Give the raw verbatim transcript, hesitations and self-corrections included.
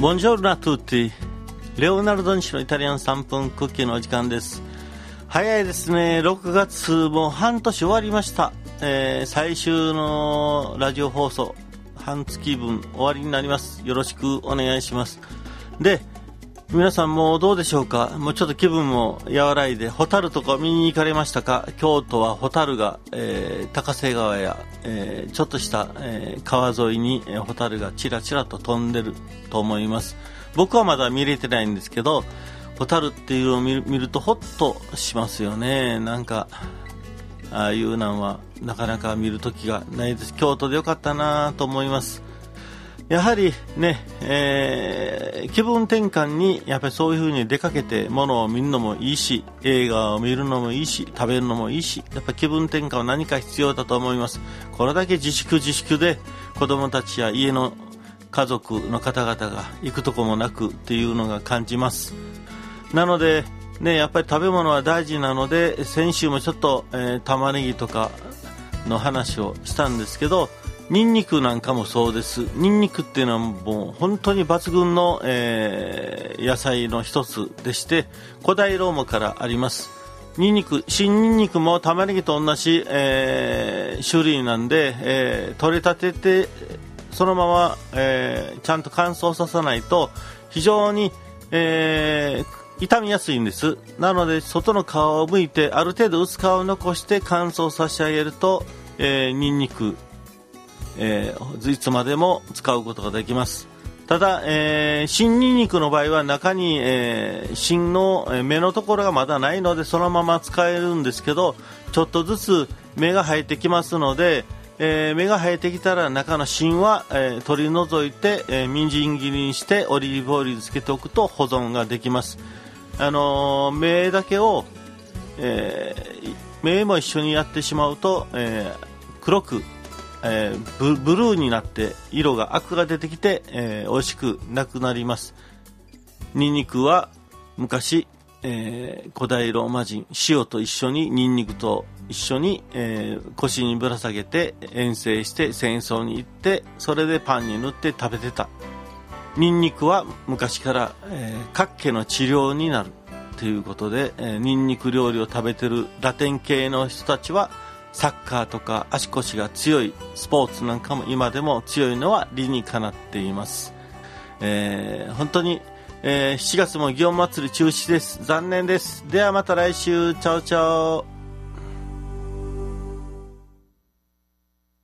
ボンジョルナトゥーティレオナルド西のイタリアンさんぷんクッキーのお時間です。早いですね。ろくがつも半年終わりました、えー、最終のラジオ放送半月分終わりになります。よろしくお願いします。で、皆さんもどうでしょうか。もうちょっと気分も和らいでホタルとか見に行かれましたか。京都はホタルが、えー、高瀬川や、えー、ちょっとした、えー、川沿いに、えー、ホタルがちらちらと飛んでると思います。僕はまだ見れてないんですけど、ホタルっていうのを見る、見るとホッとしますよね。なんかああいうのはなかなか見る時がないです。京都でよかったなと思います。やはりね、えー、気分転換にやっぱりそういう風に出かけて物を見るのもいいし、映画を見るのもいいし、食べるのもいいし、やっぱり気分転換は何か必要だと思います。これだけ自粛自粛で子供たちや家の家族の方々が行くとこもなくっていうのが感じます。なのでね、やっぱり食べ物は大事なので、先週もちょっと、えー、玉ねぎとかの話をしたんですけど、ニンニクなんかもそうです。ニンニクっていうのはもう本当に抜群の、えー、野菜の一つでして、古代ローマからあります。ニンニク、新ニンニクも玉ねぎと同じ、えー、種類なんで、えー、取れたててそのまま、えー、ちゃんと乾燥させないと非常に、えー、傷みやすいんです。なので外の皮を剥いてある程度薄皮を残して乾燥させてあげると、えー、ニンニクえー、いつまでも使うことができます。ただ、えー、新ニンニクの場合は中に、えー、芯の芽のところがまだないのでそのまま使えるんですけど、ちょっとずつ芽が生えてきますので、えー、芽が生えてきたら中の芯は、えー、取り除いて、えー、みじん切りにしてオリーブオイルにつけておくと保存ができます。あのー、芽だけを、えー、芽も一緒にやってしまうと、えー、黒くえー、ブ, ブルーになって色がアクが出てきて、えー、美味しくなくなります。ニンニクは昔、えー、古代ローマ人塩と一緒にニンニクと一緒に、えー、腰にぶら下げて遠征して戦争に行って、それでパンに塗って食べてた。ニンニクは昔から、えー、脚気の治療になるということで、えー、ニンニク料理を食べてるラテン系の人たちはサッカーとか足腰が強いスポーツなんかも今でも強いのは理にかなっています。えー、本当に、えー、しちがつも祇園祭中止です。残念です。ではまた来週。チャオチャオ。